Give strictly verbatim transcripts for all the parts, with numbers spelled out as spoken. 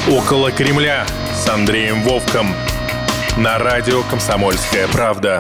«Около Кремля» с Андреем Вовком на радио «Комсомольская правда».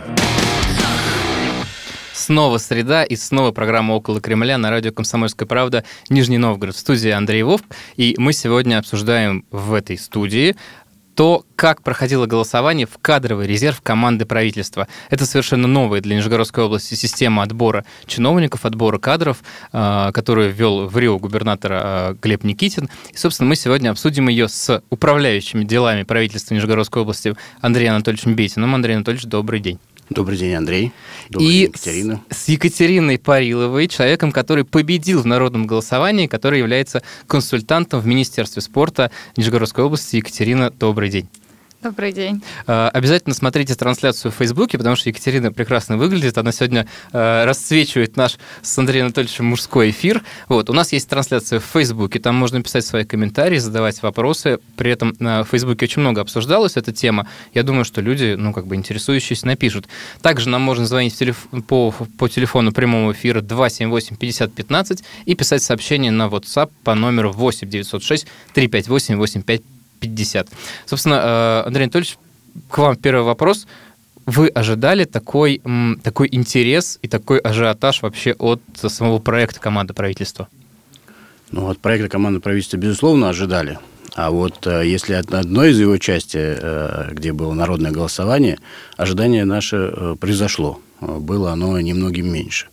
Снова среда и снова программа «Около Кремля» на радио «Комсомольская правда», Нижний Новгород. В студии Андрей Вовк. И мы сегодня обсуждаем в этой студии то, как проходило голосование в кадровый резерв команды правительства. Это совершенно новая для Нижегородской области система отбора чиновников, отбора кадров, которую ввел в Рио губернатор Глеб Никитин. И, собственно, мы сегодня обсудим ее с управляющими делами правительства Нижегородской области Андреем Анатольевичем Бетиным. Андрей Анатольевич, добрый день. Добрый день, Андрей. Добрый и день, Екатерина. С, с Екатериной Париловой, человеком, который победил в народном голосовании, который является консультантом в Министерстве спорта Нижегородской области. Екатерина, добрый день. Добрый день. Обязательно смотрите трансляцию в Фейсбуке, потому что Екатерина прекрасно выглядит. Она сегодня расцвечивает наш с Андреем Анатольевичем мужской эфир. Вот. У нас есть трансляция в Фейсбуке, там можно писать свои комментарии, задавать вопросы. При этом на Фейсбуке очень много обсуждалась эта тема. Я думаю, что люди, ну, как бы интересующиеся, напишут. Также нам можно звонить в телеф... по... по телефону прямого эфира два семь восемь пятьдесят пятнадцать и писать сообщение на WhatsApp по номеру восемь девятьсот шесть триста пятьдесят восемь восемьдесят пять пятьдесят. Собственно, Андрей Анатольевич, к вам первый вопрос. Вы ожидали такой, такой интерес и такой ажиотаж вообще от самого проекта команды правительства? Ну, от проекта команды правительства, безусловно, ожидали. А вот если от одной из его части, где было народное голосование, ожидание наше произошло. Было оно немногим меньше.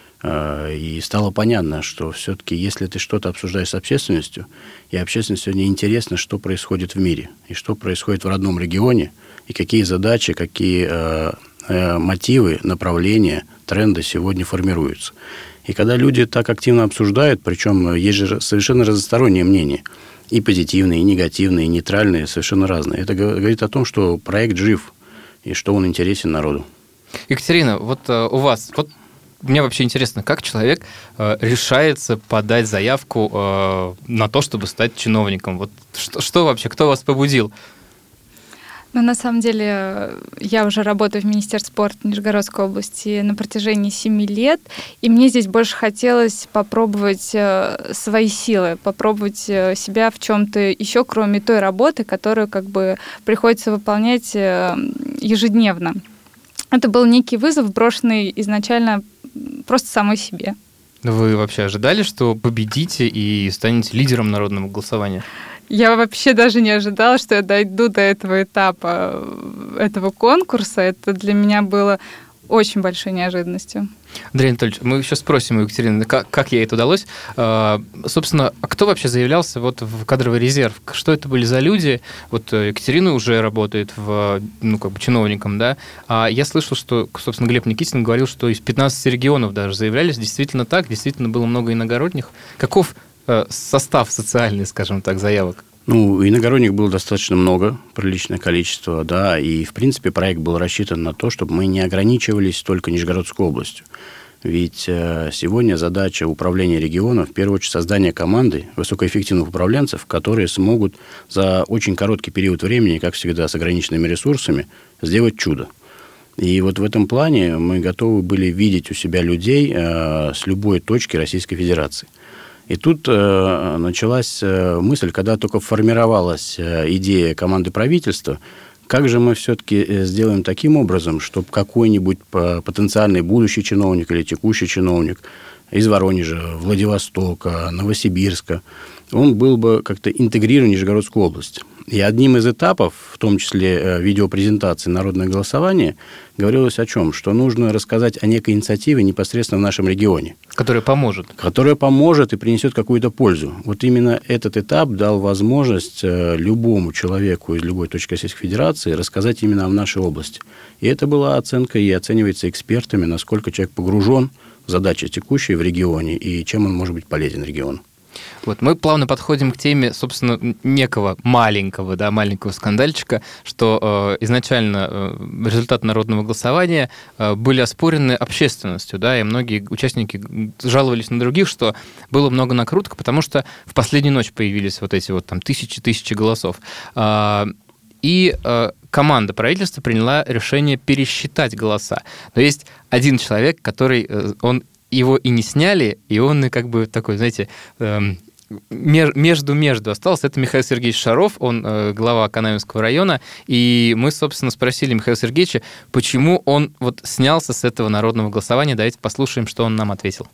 И стало понятно, что все-таки, если ты что-то обсуждаешь с общественностью, и общественности сегодня интересно, что происходит в мире, и что происходит в родном регионе, и какие задачи, какие э, э, мотивы, направления, тренды сегодня формируются. И когда люди так активно обсуждают, причем есть же совершенно разносторонние мнения, и позитивные, и негативные, и нейтральные, совершенно разные, это говорит о том, что проект жив, и что он интересен народу. Екатерина, вот э, у вас... Вот мне вообще интересно, как человек э, решается подать заявку э, на то, чтобы стать чиновником? Вот что, что вообще, кто вас побудил? Ну, на самом деле, я уже работаю в Министерстве спорта Нижегородской области на протяжении семи лет, и мне здесь больше хотелось попробовать э, свои силы, попробовать себя в чем-то еще, кроме той работы, которую как бы приходится выполнять э, ежедневно. Это был некий вызов, брошенный изначально просто самой себе. Вы вообще ожидали, что победите и станете лидером народного голосования? Я вообще даже не ожидала, что я дойду до этого этапа, этого конкурса. Это для меня было очень большой неожиданностью. Андрей Анатольевич, мы еще спросим у Екатерины, как, как ей это удалось. А, собственно, а кто вообще заявлялся вот в кадровый резерв? Что это были за люди? Вот Екатерина уже работает в, ну, как бы чиновником, да? А я слышал, что, собственно, Глеб Никитин говорил, что из пятнадцати регионов даже заявлялись. Действительно так? Действительно было много иногородних? Каков э, состав социальный, скажем так, заявок? Ну, иногородних было достаточно много, приличное количество, да, и, в принципе, проект был рассчитан на то, чтобы мы не ограничивались только Нижегородской областью. Ведь э, сегодня задача управления регионом, в первую очередь, создание команды высокоэффективных управленцев, которые смогут за очень короткий период времени, как всегда, с ограниченными ресурсами, сделать чудо. И вот в этом плане мы готовы были видеть у себя людей э, с любой точки Российской Федерации. И тут э, началась э, мысль, когда только формировалась э, идея команды правительства, как же мы все-таки сделаем таким образом, чтобы какой-нибудь потенциальный будущий чиновник или текущий чиновник из Воронежа, Владивостока, Новосибирска, он был бы как-то интегрирован в Нижегородскую область. И одним из этапов, в том числе видеопрезентации «Народное голосование», говорилось о чем? Что нужно рассказать о некой инициативе непосредственно в нашем регионе. Которая поможет. Которая поможет и принесет какую-то пользу. Вот именно этот этап дал возможность любому человеку из любой точки Российской Федерации рассказать именно о нашей области. И это была оценка и оценивается экспертами, насколько человек погружен в задачи текущие в регионе и чем он может быть полезен региону. Вот, мы плавно подходим к теме, собственно, некого маленького, да, маленького скандальчика, что э, изначально э, результаты народного голосования э, были оспорены общественностью, да, и многие участники жаловались на других, что было много накруток, потому что в последнюю ночь появились вот эти вот там тысячи-тысячи голосов. Э, и э, команда правительства приняла решение пересчитать голоса. Но есть один человек, который, э, он его и не сняли, и он и как бы такой, знаете, эм, между-между остался. Это Михаил Сергеевич Шаров, он э, глава Канавинского района. И мы, собственно, спросили Михаила Сергеевича, почему он вот снялся с этого народного голосования. Давайте послушаем, что он нам ответил.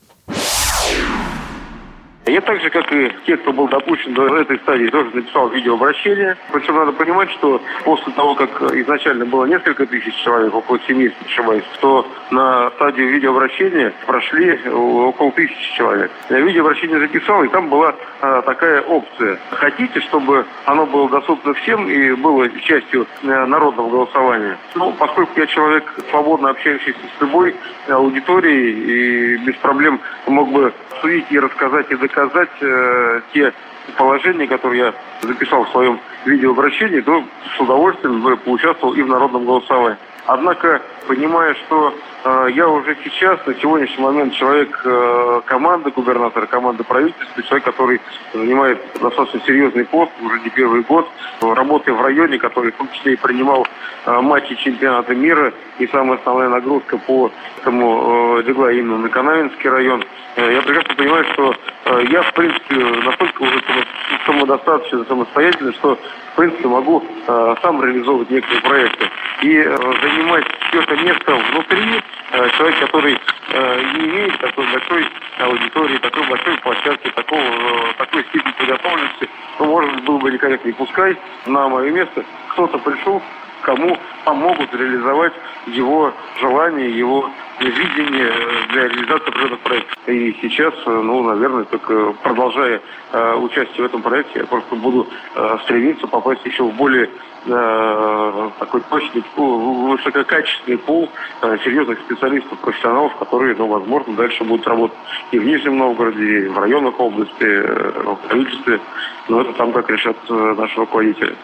Я так же, как и те, кто был допущен до этой стадии, тоже написал видеообращение. Причем надо понимать, что после того, как изначально было несколько тысяч человек, около семи, если не ошибаюсь, то на стадию видеообращения прошли около тысячи человек. Я видеообращение записал, и там была а, такая опция. Хотите, чтобы оно было доступно всем и было частью а, народного голосования? Ну, поскольку я человек, свободно общающийся с любой аудиторией, и без проблем мог бы обсудить и рассказать, и доказать э, те положения, которые я записал в своем видеообращении, то с удовольствием бы поучаствовал и в народном голосовании. Однако, понимая, что э, я уже сейчас, на сегодняшний момент, человек э, команды губернатора, команды правительства, человек, который занимает достаточно серьезный пост, уже не первый год, работая в районе, который в том числе и принимал э, матчи чемпионата мира, и самая основная нагрузка по этому э, легла именно на Канавинский район. Э, я прекрасно понимаю, что э, я, в принципе, настолько уже самодостаточно, самостоятельно, что, в принципе, могу э, сам реализовывать некоторые проекты. И э, занимать это место внутри, э, человек, который э, не имеет такой большой аудитории, такой большой площадки, такого, э, такой степени подготовленности, ну, может быть, было бы некорректно. И пускай на мое место кто-то пришел, кому помогут реализовать его желание, его видение для реализации определенных проектов. И сейчас, ну, наверное, только продолжая э, участие в этом проекте, я просто буду э, стремиться попасть еще в более э, такой точный, высококачественный пул э, серьезных специалистов, профессионалов, которые, ну, возможно, дальше будут работать и в Нижнем Новгороде, и в районах области, э, в правительстве. Но это там как решат э, наши руководители.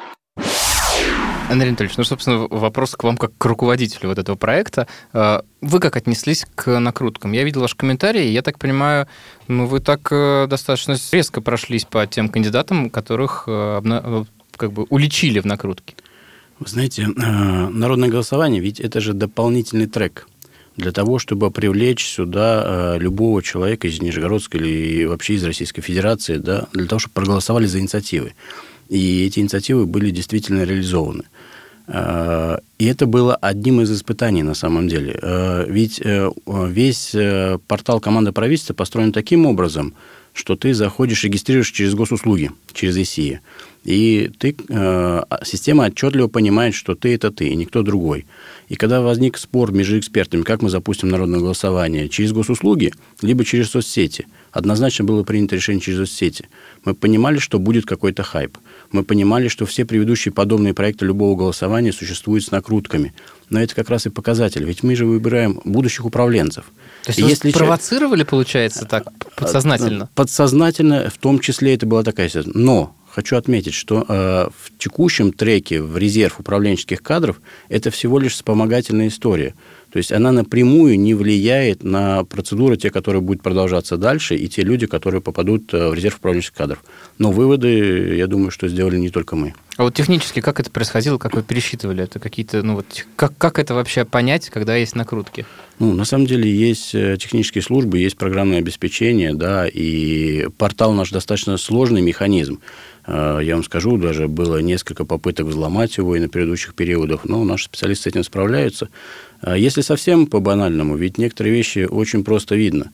Андрей Анатольевич, ну, собственно, вопрос к вам как к руководителю вот этого проекта. Вы как отнеслись к накруткам? Я видел ваш комментарий, и я так понимаю, ну, вы так достаточно резко прошлись по тем кандидатам, которых как бы уличили в накрутке. Вы знаете, народное голосование, ведь это же дополнительный трек для того, чтобы привлечь сюда любого человека из Нижегородской или вообще из Российской Федерации, да, для того, чтобы проголосовали за инициативы. И эти инициативы были действительно реализованы. И это было одним из испытаний на самом деле. Ведь весь портал «Команда правительства» построен таким образом, что ты заходишь, регистрируешь через госуслуги, через ИСИА. И ты, система отчетливо понимает, что ты – это ты, и никто другой. И когда возник спор между экспертами, как мы запустим народное голосование, через госуслуги, либо через соцсети, однозначно было принято решение через соцсети. Мы понимали, что будет какой-то хайп. Мы понимали, что все предыдущие подобные проекты любого голосования существуют с накрутками. Но это как раз и показатель. Ведь мы же выбираем будущих управленцев. То есть вы если провоцировали, получается, так подсознательно? Подсознательно, в том числе это была такая ситуация. Но хочу отметить, что э, в текущем треке в резерв управленческих кадров это всего лишь вспомогательная история. То есть она напрямую не влияет на процедуры, те, которые будут продолжаться дальше, и те люди, которые попадут в резерв управленческих кадров. Но выводы, я думаю, что сделали не только мы. А вот технически как это происходило, как вы пересчитывали? Это какие-то, ну вот, как, как это вообще понять, когда есть накрутки? Ну, на самом деле есть технические службы, есть программное обеспечение, да, и портал наш достаточно сложный механизм. Я вам скажу, даже было несколько попыток взломать его и на предыдущих периодах, но наши специалисты с этим справляются. Если совсем по-банальному, ведь некоторые вещи очень просто видно.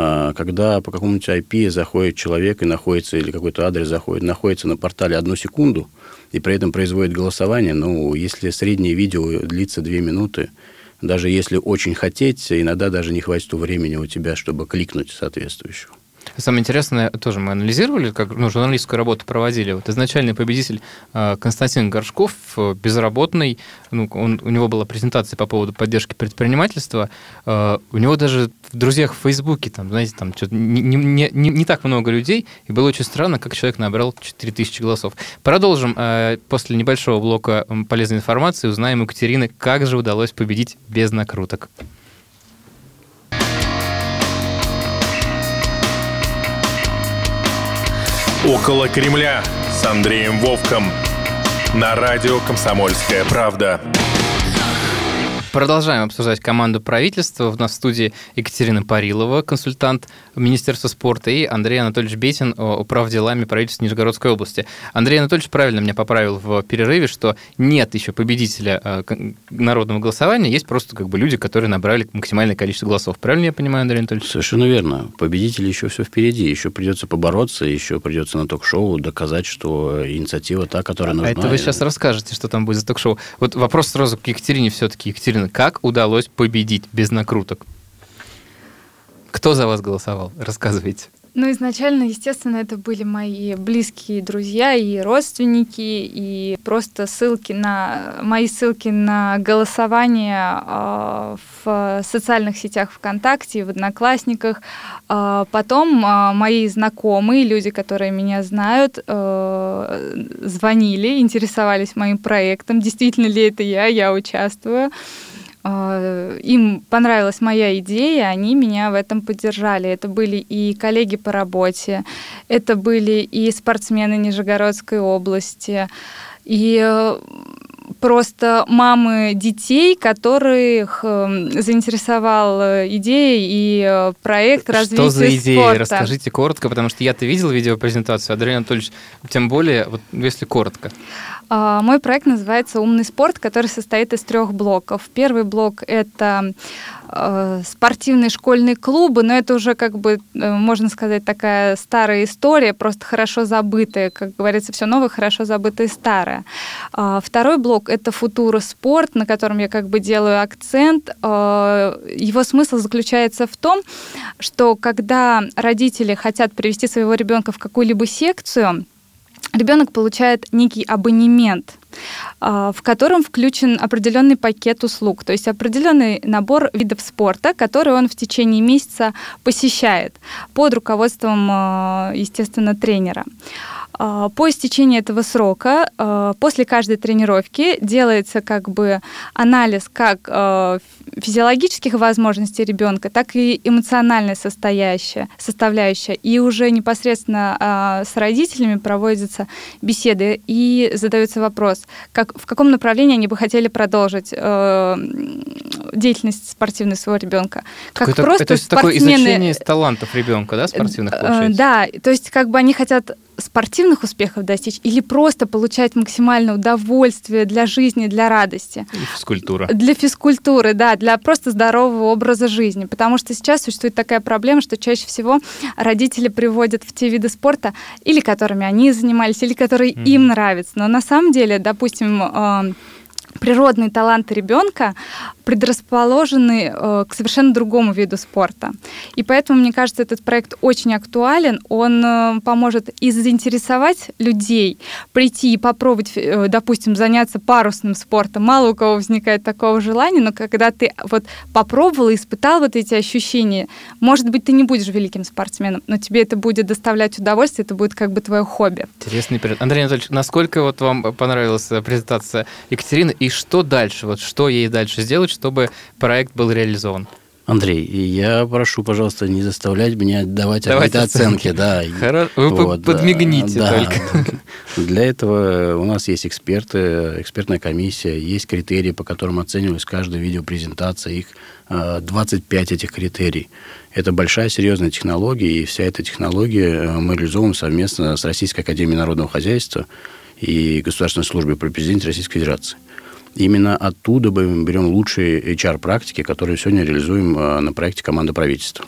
Когда по какому-нибудь ай пи заходит человек и находится, или какой-то адрес заходит, находится на портале одну секунду, и при этом производит голосование, ну, если среднее видео длится две минуты, даже если очень хотеть, иногда даже не хватит времени у тебя, чтобы кликнуть соответствующего. Самое интересное, тоже мы анализировали, как, ну, журналистскую работу проводили. Вот изначальный победитель Константин Горшков, безработный, ну, он, у него была презентация по поводу поддержки предпринимательства. У него даже в друзьях в Фейсбуке, там, знаете, там что-то не, не, не, не так много людей, и было очень странно, как человек набрал четыре тысячи голосов. Продолжим после небольшого блока полезной информации, узнаем у Екатерины, как же удалось победить без накруток. «Около Кремля» с Андреем Вовком на радио «Комсомольская правда». Продолжаем обсуждать команду правительства. У нас в студии Екатерина Парилова, консультант Министерства спорта, и Андрей Анатольевич Бетин, управ делами правительства Нижегородской области. Андрей Анатольевич правильно меня поправил в перерыве, что нет еще победителя народного голосования, есть просто как бы люди, которые набрали максимальное количество голосов. Правильно я понимаю, Андрей Анатольевич? Совершенно верно. Победители еще все впереди. Еще придется побороться, еще придется на ток-шоу доказать, что инициатива та, которая нужна. А это вы сейчас расскажете, что там будет за ток-шоу. Вот вопрос сразу к Екатерине все-таки. Екатерина, как удалось победить без накруток? Кто за вас голосовал? Рассказывайте. Ну, изначально, естественно, это были мои близкие друзья и родственники, и просто ссылки на мои ссылки на голосование э, в социальных сетях ВКонтакте, в Одноклассниках. Э, потом э, мои знакомые, люди, которые меня знают, э, звонили, интересовались моим проектом. Действительно ли это я? Я участвую. Им понравилась моя идея, они меня в этом поддержали. Это были и коллеги по работе, это были и спортсмены Нижегородской области, и просто мамы детей, которых заинтересовала идея и проект развития спорта. Что за идея? Расскажите коротко, потому что я-то видел видеопрезентацию, Андрей Анатольевич, тем более, вот если коротко. Мой проект называется «Умный спорт», который состоит из трех блоков. Первый блок — это спортивные школьные клубы, но это уже, как бы, можно сказать, такая старая история, просто хорошо забытая. Как говорится, все новое, хорошо забытое старое. Второй блок — это «Футура спорт», на котором я как бы делаю акцент. Его смысл заключается в том, что когда родители хотят привести своего ребенка в какую-либо секцию, ребенок получает некий абонемент, в котором включен определенный пакет услуг, то есть определенный набор видов спорта, который он в течение месяца посещает под руководством, естественно, тренера. По истечении этого срока, после каждой тренировки, делается как бы анализ как физиологических возможностей ребенка, так и эмоциональная составляющая. И уже непосредственно с родителями проводятся беседы и задается вопрос, как, в каком направлении они бы хотели продолжить деятельность спортивной своего ребенка. Как это, просто это спортсмены... такое изучение талантов ребенка, да, спортивных, получается? Да, то есть как бы они хотят спортивных успехов достичь или просто получать максимальное удовольствие для жизни, для радости. И физкультура. Для физкультуры, да, для просто здорового образа жизни. Потому что сейчас существует такая проблема, что чаще всего родители приводят в те виды спорта, или которыми они занимались, или которые mm-hmm. им нравятся. Но на самом деле, допустим, э, природные таланты ребенка предрасположены э, к совершенно другому виду спорта. И поэтому, мне кажется, этот проект очень актуален. Он э, поможет и заинтересовать людей, прийти и попробовать, э, допустим, заняться парусным спортом. Мало у кого возникает такого желания, но когда ты вот попробовал и испытал вот эти ощущения, может быть, ты не будешь великим спортсменом, но тебе это будет доставлять удовольствие, это будет как бы твое хобби. Интересный период. Андрей Анатольевич, насколько вот вам понравилась презентация Екатерины, и что дальше? Вот что ей дальше сделать, чтобы проект был реализован? Андрей, я прошу, пожалуйста, не заставлять меня давать какие-то оценки. Да. Хорошо. Вы вот, подмигните да, только. Да. Для этого у нас есть эксперты, экспертная комиссия, есть критерии, по которым оценивалась каждая видеопрезентация. Их двадцать пять этих критерий. Это большая серьезная технология, и вся эта технология мы реализуем совместно с Российской академией народного хозяйства и Государственной службой при президенте Российской Федерации. Именно оттуда мы берем лучшие эйч ар-практики, которые сегодня реализуем на проекте «Команда правительства».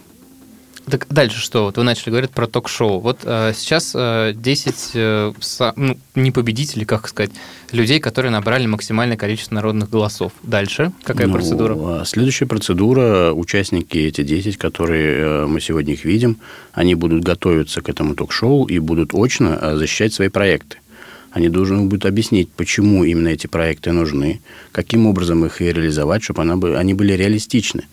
Так дальше что? Вот вы начали говорить про ток-шоу. Вот э, сейчас э, десять, э, со, ну, не победителей, как сказать, людей, которые набрали максимальное количество народных голосов. Дальше какая ну, процедура? Следующая процедура. Участники, эти десять, которые э, мы сегодня их видим, они будут готовиться к этому ток-шоу и будут очно защищать свои проекты. Они должны будут объяснить, почему именно эти проекты нужны, каким образом их и реализовать, чтобы они были реалистичны.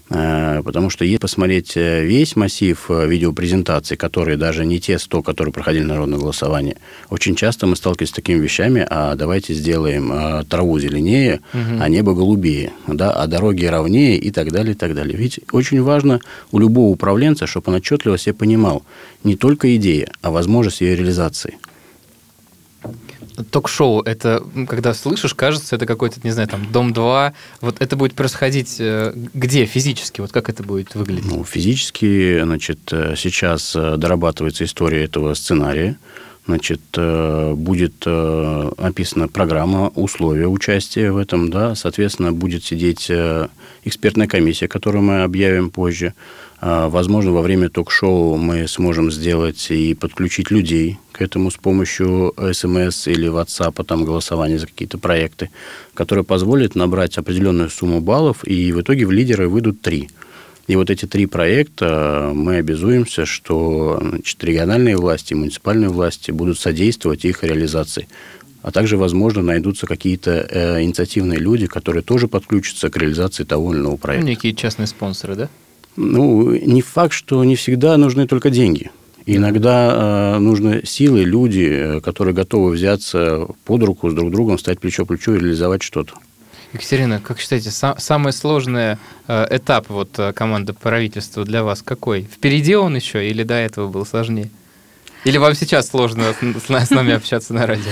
Потому что если посмотреть весь массив видеопрезентаций, которые даже не те сто, которые проходили народное голосование, очень часто мы сталкиваемся с такими вещами: а давайте сделаем траву зеленее, угу. а небо голубее, да, а дороги ровнее и так далее, и так далее. Ведь очень важно у любого управленца, чтобы он отчетливо себе понимал не только идея, а возможность ее реализации. ток-шоу, это, когда слышишь, кажется, это какой-то, не знаю, там, Дом-два. Вот это будет происходить где физически? Вот как это будет выглядеть? Ну, физически, значит, сейчас дорабатывается история этого сценария. Значит, будет описана программа, условия участия в этом, да, соответственно, будет сидеть экспертная комиссия, которую мы объявим позже. Возможно, во время ток-шоу мы сможем сделать и подключить людей к этому с помощью эс эм эс или WhatsApp, там, голосования за какие-то проекты, которые позволят набрать определенную сумму баллов, и в итоге в лидеры выйдут три. И вот эти три проекта мы обязуемся, что, значит, региональные власти и муниципальные власти будут содействовать их реализации. А также, возможно, найдутся какие-то э, инициативные люди, которые тоже подключатся к реализации того или иного проекта. Ну, некие частные спонсоры, да? Ну, не факт, что не всегда нужны только деньги. Иногда э, нужны силы, люди, которые готовы взяться под руку с друг другом, стать плечо к плечу и реализовать что-то. Екатерина, как считаете, сам, самый сложный э, этап вот, команды правительства для вас какой? Впереди он еще или до этого был сложнее? Или вам сейчас сложно с, с нами общаться на радио?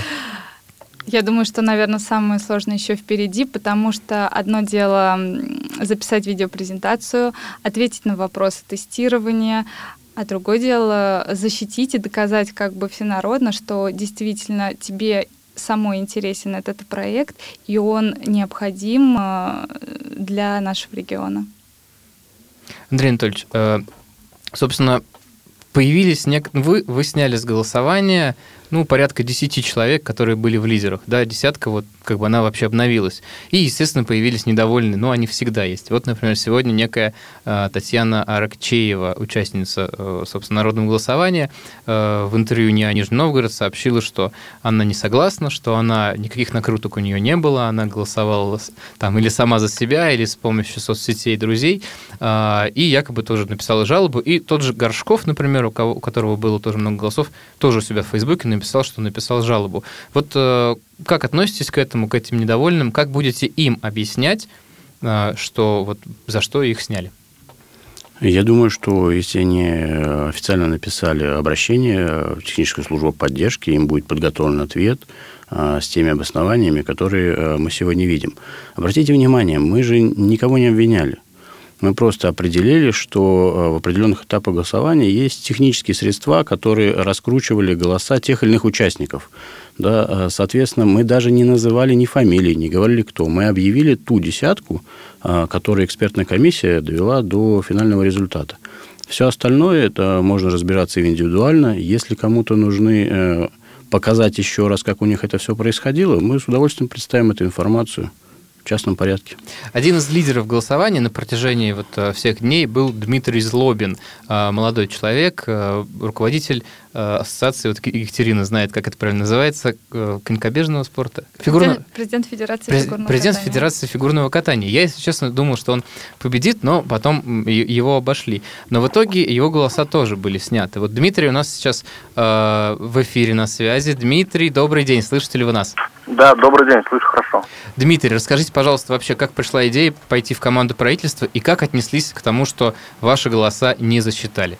Я думаю, что, наверное, самое сложное еще впереди, потому что одно дело записать видеопрезентацию, ответить на вопросы тестирования, а другое дело защитить и доказать как бы всенародно, что действительно тебе самой интересен этот проект, и он необходим для нашего региона. Андрей Анатольевич, собственно, появились... Нек... Вы, вы сняли с голосования ну, порядка десяти человек, которые были в лидерах. Да, десятка, вот как бы она вообще обновилась. И, естественно, появились недовольные, но они всегда есть. Вот, например, сегодня некая э, Татьяна Аракчеева, участница, э, собственно, народного голосования, э, в интервью «НИА Нижний Новгород» сообщила, что она не согласна, что она никаких накруток у нее не было, она голосовала там или сама за себя, или с помощью соцсетей друзей, э, и якобы тоже написала жалобу. И тот же Горшков, например, у, кого, у которого было тоже много голосов, тоже у себя в Фейсбуке написал, что написал жалобу. Вот э, как относитесь к этому, к этим недовольным? Как будете им объяснять, э, что вот за что их сняли? Я думаю, что если они официально написали обращение в техническую службу поддержки, им будет подготовлен ответ э, с теми обоснованиями, которые э, мы сегодня видим. Обратите внимание, мы же никого не обвиняли. Мы просто определили, что в определенных этапах голосования есть технические средства, которые раскручивали голоса тех или иных участников. Да, соответственно, мы даже не называли ни фамилии, не говорили кто. Мы объявили ту десятку, которую экспертная комиссия довела до финального результата. Все остальное это можно разбираться индивидуально. Если кому-то нужны показать еще раз, как у них это все происходило, мы с удовольствием представим эту информацию в частном порядке. Один из лидеров голосования на протяжении вот всех дней был Дмитрий Злобин, молодой человек, руководитель ассоциации, вот Екатерина знает, как это правильно называется, конькобежного спорта. Фигурно... Президент Федерации През... фигурного Президент катания. Федерации фигурного катания. Я, если честно, думал, что он победит, но потом его обошли. Но в итоге его голоса тоже были сняты. Вот Дмитрий у нас сейчас э, в эфире на связи. Дмитрий, добрый день. Слышите ли вы нас? Да, добрый день, слышу хорошо. Дмитрий, расскажите, пожалуйста, вообще, как пришла идея пойти в команду правительства и как отнеслись к тому, что ваши голоса не засчитали?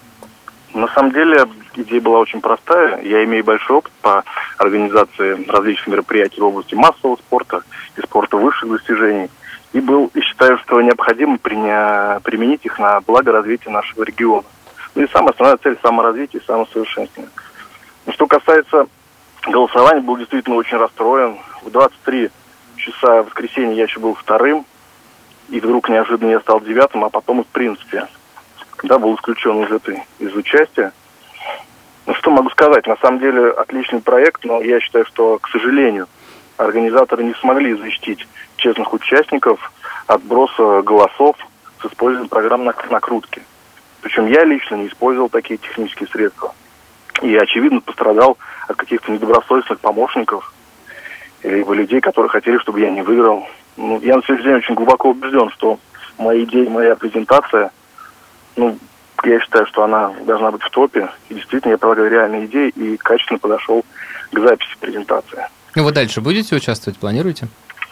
На самом деле идея была очень простая. Я имею большой опыт по организации различных мероприятий в области массового спорта и спорта высших достижений. И был, и считаю, что необходимо приня... применить их на благо развития нашего региона. Ну и самая основная цель – саморазвитие и самосовершенствование. Но что касается голосования, был действительно очень расстроен. В двадцать три часа в воскресенье я еще был вторым, и вдруг неожиданно я стал девятым, а потом и в принципе... Да, был исключен из этой, из участия. Ну, что могу сказать? На самом деле, отличный проект, но я считаю, что, к сожалению, организаторы не смогли защитить честных участников от сброса голосов с использованием программ накрутки. Причем я лично не использовал такие технические средства. И, очевидно, пострадал от каких-то недобросовестных помощников, либо людей, которые хотели, чтобы я не выиграл. Ну, я на сегодняшний день очень глубоко убежден, что мои идеи, моя презентация, ну, я считаю, что она должна быть в топе. И действительно, я предлагаю реальные идеи и качественно подошел к записи презентации. Ну, вы дальше будете участвовать, планируете?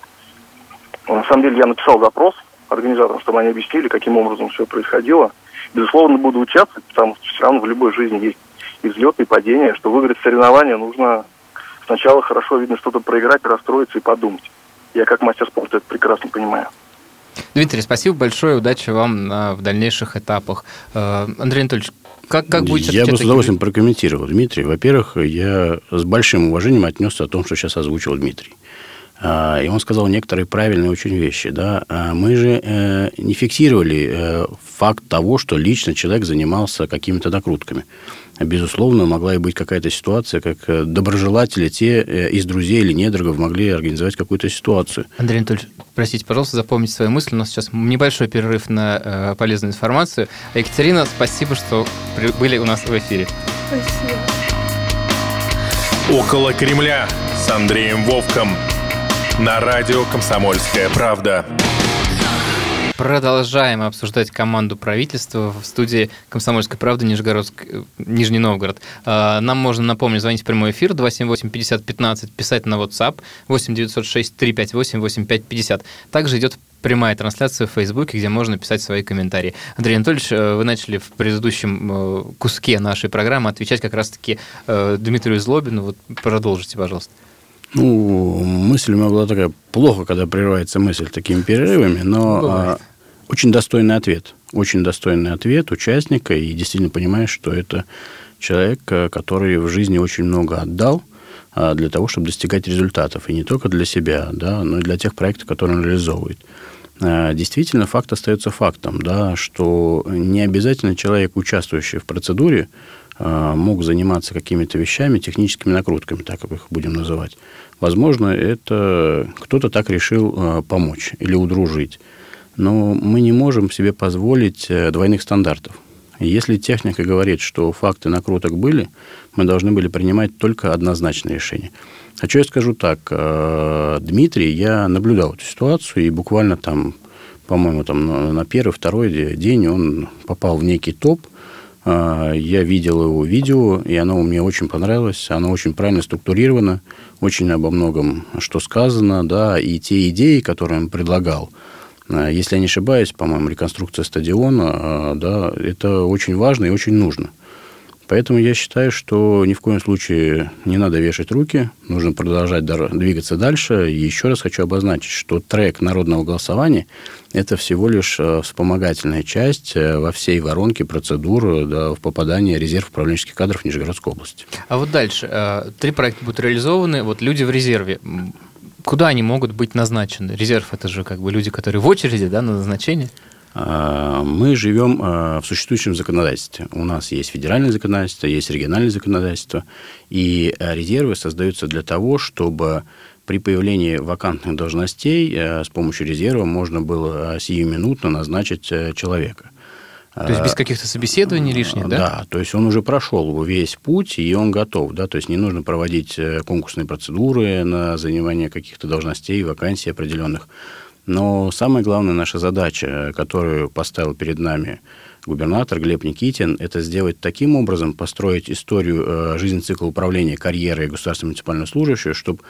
На самом деле, я написал запрос организаторам, чтобы они объяснили, каким образом все происходило. Безусловно, буду участвовать, потому что все равно в любой жизни есть и взлеты, и падения. Чтобы выиграть соревнования, нужно сначала хорошо, видно, что-то проиграть, расстроиться и подумать. Я как мастер спорта это прекрасно понимаю. Дмитрий, спасибо большое, удачи вам на, в дальнейших этапах. Андрей Анатольевич, как, как будете Я бы с удовольствием такие... прокомментировал. Дмитрий, во-первых, я с большим уважением отнесся о том, что сейчас озвучил Дмитрий. И он сказал некоторые правильные очень вещи. Да? Мы же не фиксировали факт того, что лично человек занимался какими-то накрутками. Безусловно, могла и быть какая-то ситуация, как доброжелатели, те из друзей или недругов могли организовать какую-то ситуацию. Андрей Анатольевич, простите, пожалуйста, запомните свою мысль. У нас сейчас небольшой перерыв на э, полезную информацию. А Екатерина, спасибо, что при... были у нас в эфире. Спасибо. «Около Кремля» с Андреем Вовком на радио «Комсомольская правда». Продолжаем обсуждать команду правительства в студии «Комсомольской правды» Нижегородск... Нижний Новгород. Нам можно напомнить, звонить в прямой эфир два семь восемь пятьдесят пятнадцать, писать на WhatsApp восемь девятьсот шесть триста пятьдесят восемь восемьдесят пять пятьдесят. Также идет прямая трансляция в Фейсбуке, где можно писать свои комментарии. Андрей Анатольевич, вы начали в предыдущем куске нашей программы отвечать как раз-таки Дмитрию Злобину. Вот продолжите, пожалуйста. Ну, мысль у меня была такая, плохо, когда прерывается мысль такими перерывами, но а, очень достойный ответ. Очень достойный ответ участника, и действительно понимаешь, что это человек, который в жизни очень много отдал а, для того, чтобы достигать результатов. И не только для себя, да, но и для тех проектов, которые он реализовывает. А, действительно, факт остается фактом, да, что не обязательно человек, участвующий в процедуре, мог заниматься какими-то вещами, техническими накрутками, так как их будем называть. Возможно, это кто-то так решил помочь или удружить. Но мы не можем себе позволить двойных стандартов. Если техника говорит, что факты накруток были, мы должны были принимать только однозначные решения. Хочу я скажу так. Дмитрий, я наблюдал эту ситуацию, и буквально там, по-моему, там на первый, второй день он попал в некий топ. Я видел его видео, и оно мне очень понравилось. Оно очень правильно структурировано, очень обо многом что сказано, да, и те идеи, которые он предлагал. Если я не ошибаюсь, по-моему, реконструкция стадиона, да, это очень важно и очень нужно. Поэтому я считаю, что ни в коем случае не надо вешать руки, нужно продолжать двигаться дальше. И еще раз хочу обозначить, что трек народного голосования – это всего лишь вспомогательная часть во всей воронке процедур, да, в попадании в резерв управленческих кадров Нижегородской области. А вот дальше. Три проекта будут реализованы. Вот люди в резерве. Куда они могут быть назначены? Резерв – это же как бы люди, которые в очереди, да, на назначение. Мы живем в существующем законодательстве. У нас есть федеральное законодательство, есть региональное законодательство, и резервы создаются для того, чтобы при появлении вакантных должностей с помощью резерва можно было сиюминутно назначить человека. То есть без каких-то собеседований лишних, да? Да, то есть он уже прошел весь путь, и он готов, да, то есть не нужно проводить конкурсные процедуры на занимание каких-то должностей, вакансий определенных. Но самая главная наша задача, которую поставил перед нами губернатор Глеб Никитин, это сделать таким образом, построить историю жизненного цикла управления карьерой государственного муниципального служащего, чтобы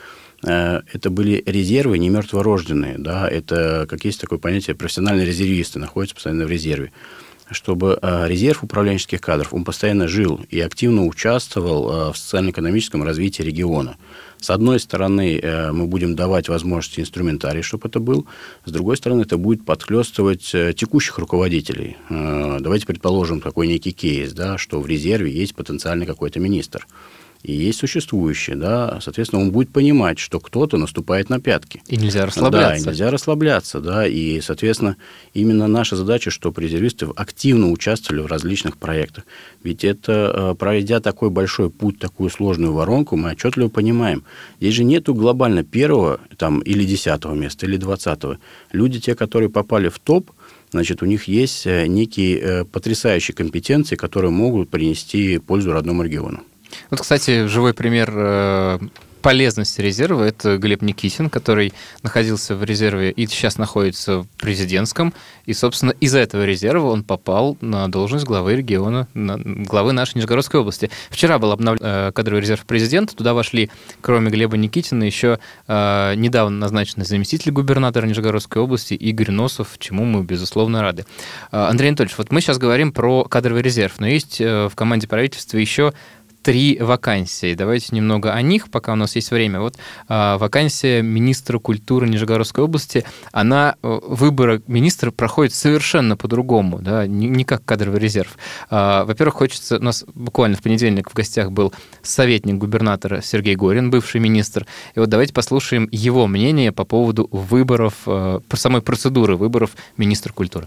это были резервы не мертворожденные, да, это, как есть такое понятие, профессиональные резервисты находятся постоянно в резерве, чтобы резерв управленческих кадров, он постоянно жил и активно участвовал в социально-экономическом развитии региона. С одной стороны, мы будем давать возможности инструментарий, чтобы это был. С другой стороны, это будет подхлестывать текущих руководителей. Давайте предположим такой некий кейс, да, что в резерве есть потенциальный какой-то министр. И есть существующий, да, соответственно, он будет понимать, что кто-то наступает на пятки. И нельзя расслабляться. Да, и нельзя расслабляться, да, и, соответственно, именно наша задача, чтобы резервисты активно участвовали в различных проектах. Ведь это, пройдя такой большой путь, такую сложную воронку, мы отчетливо понимаем, здесь же нету глобально первого там, или десятого места, или двадцатого. Люди, те, которые попали в топ, значит, у них есть некие потрясающие компетенции, которые могут принести пользу родному региону. Вот, кстати, живой пример полезности резерва – это Глеб Никитин, который находился в резерве и сейчас находится в президентском. И, собственно, из этого резерва он попал на должность главы региона, на главы нашей Нижегородской области. Вчера был обновлен кадровый резерв президента. Туда вошли, кроме Глеба Никитина, еще э, недавно назначенный заместитель губернатора Нижегородской области Игорь Носов, чему мы, безусловно, рады. Андрей Анатольевич, вот мы сейчас говорим про кадровый резерв, но есть в команде правительства еще три вакансии. Давайте немного о них, пока у нас есть время. Вот а, вакансия министра культуры Нижегородской области, она, выбор министра проходит совершенно по-другому, да, не, не как кадровый резерв. А, во-первых, хочется... У нас буквально в понедельник в гостях был советник губернатора Сергей Горин, бывший министр. И вот давайте послушаем его мнение по поводу выборов, по самой процедуры выборов министра культуры.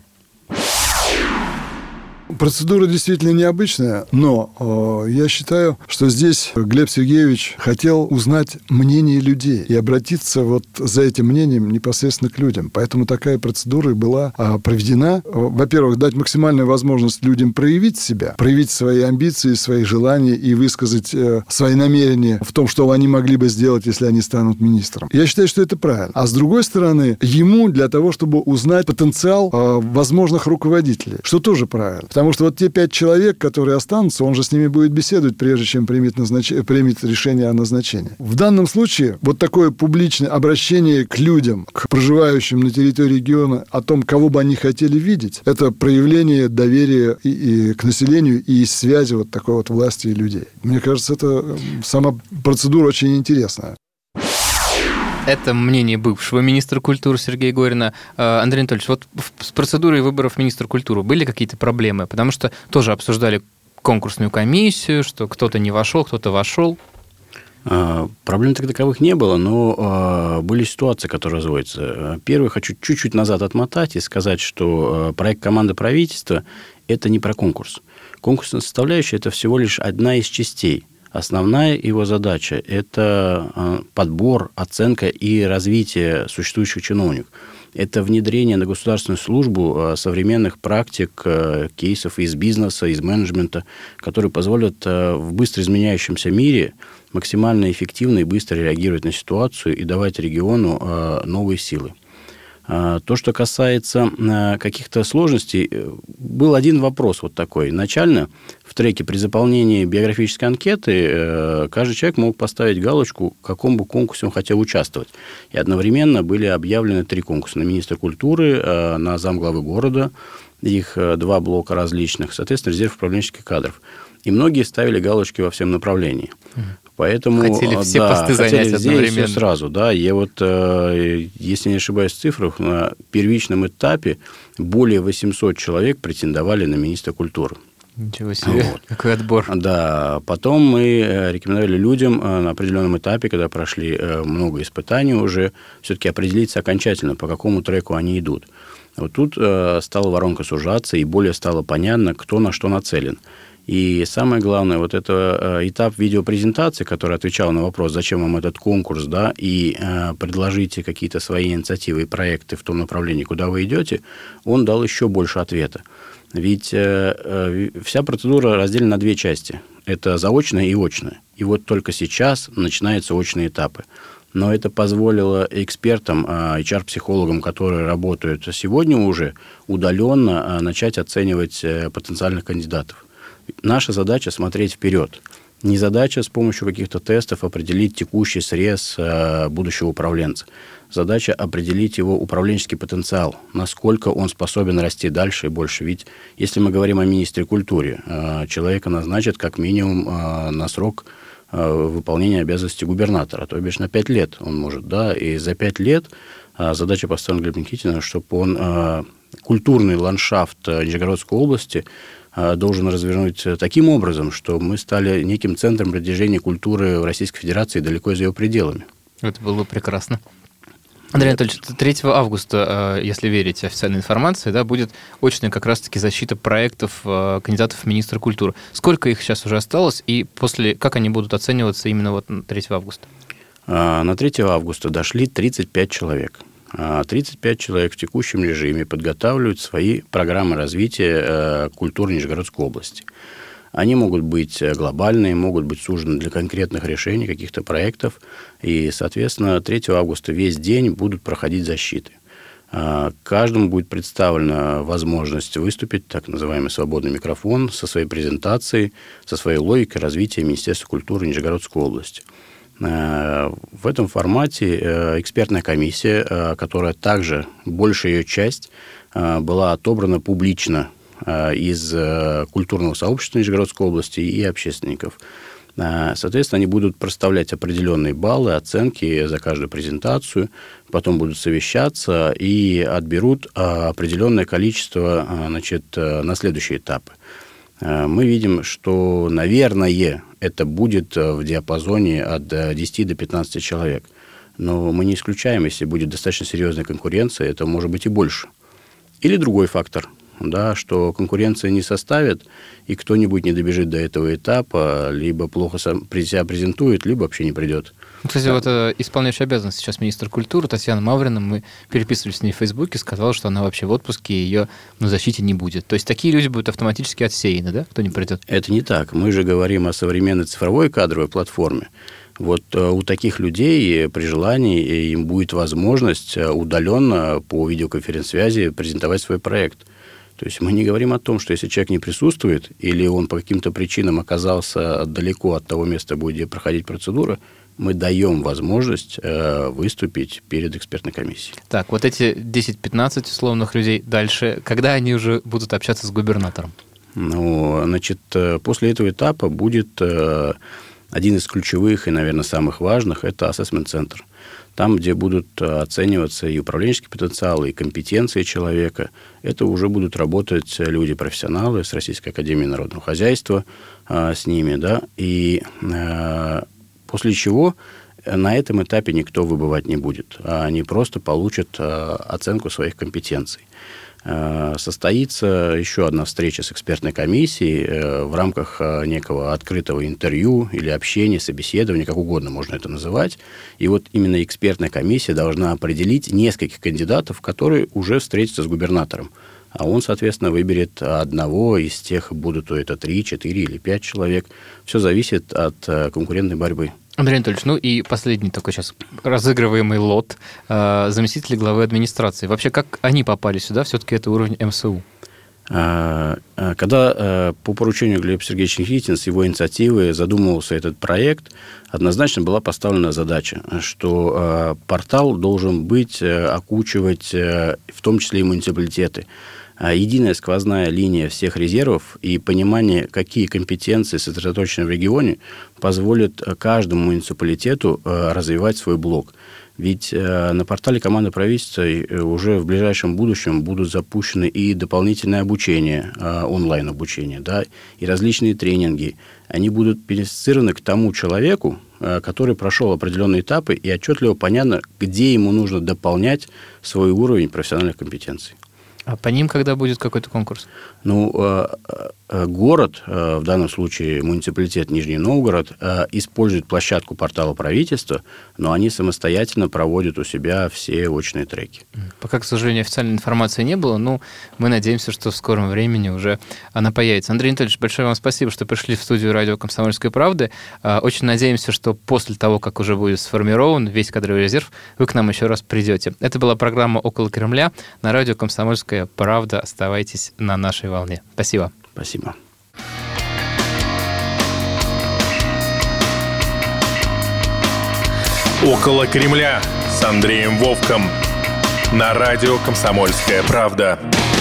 Процедура действительно необычная, но э, я считаю, что здесь Глеб Сергеевич хотел узнать мнение людей и обратиться вот за этим мнением непосредственно к людям. Поэтому такая процедура и была э, проведена. Во-первых, дать максимальную возможность людям проявить себя, проявить свои амбиции, свои желания и высказать э, свои намерения в том, что они могли бы сделать, если они станут министром. Я считаю, что это правильно. А с другой стороны, ему для того, чтобы узнать потенциал э, возможных руководителей, что тоже правильно. Потому что вот те пять человек, которые останутся, он же с ними будет беседовать, прежде чем примет, назнач... примет решение о назначении. В данном случае вот такое публичное обращение к людям, к проживающим на территории региона, о том, кого бы они хотели видеть, это проявление доверия и, и к населению и связи вот такой вот власти и людей. Мне кажется, это сама процедура очень интересная. Это мнение бывшего министра культуры Сергея Горина. Андрей Анатольевич, вот с процедурой выборов министра культуры были какие-то проблемы? Потому что тоже обсуждали конкурсную комиссию, что кто-то не вошел, кто-то вошел. Проблем так таковых не было, но были ситуации, которые разводятся. Первое, хочу чуть-чуть назад отмотать и сказать, что проект команды правительства – это не про конкурс. Конкурсная составляющая – это всего лишь одна из частей. Основная его задача – это подбор, оценка и развитие существующих чиновников. Это внедрение на государственную службу современных практик, кейсов из бизнеса, из менеджмента, которые позволят в быстро изменяющемся мире максимально эффективно и быстро реагировать на ситуацию и давать региону новые силы. То, что касается каких-то сложностей, был один вопрос вот такой. Начально в треке при заполнении биографической анкеты каждый человек мог поставить галочку, в каком бы конкурсе он хотел участвовать. И одновременно были объявлены три конкурса: на министра культуры, на замглавы города, их два блока различных, соответственно, резерв управленческих кадров. И многие ставили галочки во всем направлении. Поэтому, хотели все да, посты занять одновременно. Все сразу, да. Я вот, если не ошибаюсь в цифрах, на первичном этапе более восемьсот человек претендовали на министра культуры. Ничего себе, вот. Какой отбор. Да, потом мы рекомендовали людям на определенном этапе, когда прошли много испытаний уже, все-таки определиться окончательно, по какому треку они идут. Вот тут стала воронка сужаться, и более стало понятно, кто на что нацелен. И самое главное, вот это этап видеопрезентации, который отвечал на вопрос, зачем вам этот конкурс, да, и э, предложите какие-то свои инициативы и проекты в том направлении, куда вы идете, он дал еще больше ответа. Ведь э, э, вся процедура разделена на две части. Это заочная и очная. И вот только сейчас начинаются очные этапы. Но это позволило экспертам, эйч ар-психологам, которые работают сегодня уже, удаленно начать оценивать потенциальных кандидатов. Наша задача – смотреть вперед. Не задача с помощью каких-то тестов определить текущий срез будущего управленца. Задача – определить его управленческий потенциал, насколько он способен расти дальше и больше. Ведь если мы говорим о министре культуры, человека назначат как минимум на срок выполнения обязанностей губернатора, то бишь на пять лет он может, да, и за пять лет задача поставлена Глебу Никитину, чтобы он культурный ландшафт Нижегородской области должен развернуть таким образом, что мы стали неким центром продвижения культуры в Российской Федерации далеко за ее пределами. Это было бы прекрасно. Андрей Анатольевич, третьего августа, если верить официальной информации, да, будет очная как раз-таки защита проектов кандидатов в министра культуры. Сколько их сейчас уже осталось, и после как они будут оцениваться именно вот третьего августа? На третьего августа дошли тридцать пять человек. тридцать пять человек в текущем режиме подготавливают свои программы развития культуры Нижегородской области. Они могут быть глобальные, могут быть сужены для конкретных решений, каких-то проектов. И, соответственно, третьего августа весь день будут проходить защиты. Каждому будет представлена возможность выступить, так называемый свободный микрофон, со своей презентацией, со своей логикой развития Министерства культуры Нижегородской области. В этом формате экспертная комиссия, которая также, большая ее часть, была отобрана публично из культурного сообщества Нижегородской области и общественников. Соответственно, они будут проставлять определенные баллы, оценки за каждую презентацию, потом будут совещаться и отберут определенное количество, значит, на следующие этапы. Мы видим, что, наверное, это будет в диапазоне от десяти до пятнадцати человек. Но мы не исключаем, если будет достаточно серьезная конкуренция, это может быть и больше. Или другой фактор, да, что конкуренция не составит, и кто-нибудь не добежит до этого этапа, либо плохо сам себя презентует, либо вообще не придет. Кстати, вот э, исполняющая обязанность сейчас министра культуры Татьяна Маврина, мы переписывались с ней в Фейсбуке, сказала, что она вообще в отпуске, и ее на защите не будет. То есть такие люди будут автоматически отсеяны, да, кто не придет? Это не так. Мы же говорим о современной цифровой кадровой платформе. Вот у таких людей при желании им будет возможность удаленно по видеоконференц-связи презентовать свой проект. То есть мы не говорим о том, что если человек не присутствует или он по каким-то причинам оказался далеко от того места, где проходить процедура, мы даем возможность выступить перед экспертной комиссией. Так, вот эти десять-пятнадцать условных людей дальше, когда они уже будут общаться с губернатором? Ну, значит, после этого этапа будет... Один из ключевых и, наверное, самых важных – это ассессмент-центр. Там, где будут оцениваться и управленческий потенциал, и компетенции человека, это уже будут работать люди-профессионалы с Российской академией народного хозяйства, а, с ними, да, и а, после чего на этом этапе никто выбывать не будет. Они просто получат а, оценку своих компетенций. Состоится еще одна встреча с экспертной комиссией в рамках некого открытого интервью или общения, собеседования, как угодно можно это называть. И вот именно экспертная комиссия должна определить нескольких кандидатов, которые уже встретятся с губернатором. А он, соответственно, выберет одного из тех, будут то это три, четыре или пять человек. Все зависит от конкурентной борьбы. Андрей Анатольевич, ну и последний такой сейчас разыгрываемый лот. Э, заместители главы администрации. Вообще, как они попали сюда? Все-таки это уровень эм эс у. Когда по поручению Глеба Сергеевича Никитина с его инициативы задумывался этот проект, однозначно была поставлена задача, что портал должен быть, окучивать в том числе и муниципалитеты. Единая сквозная линия всех резервов и понимание, какие компетенции сосредоточены в регионе, позволит каждому муниципалитету развивать свой блок. Ведь на портале «Команда правительства» уже в ближайшем будущем будут запущены и дополнительное обучение, онлайн-обучение, да, и различные тренинги. Они будут пересцированы к тому человеку, который прошел определенные этапы, и отчетливо понятно, где ему нужно дополнять свой уровень профессиональных компетенций. А по ним когда будет какой-то конкурс? Ну, город, в данном случае муниципалитет Нижний Новгород, использует площадку портала правительства, но они самостоятельно проводят у себя все очные треки. Пока, к сожалению, официальной информации не было, но мы надеемся, что в скором времени уже она появится. Андрей Анатольевич, большое вам спасибо, что пришли в студию радио «Комсомольской правды». Очень надеемся, что после того, как уже будет сформирован весь кадровый резерв, вы к нам еще раз придете. Это была программа «Около Кремля» на радио «Комсомольская правда». Оставайтесь на нашей волне. Спасибо. Спасибо. «Около Кремля» с Андреем Вовком на радио «Комсомольская правда».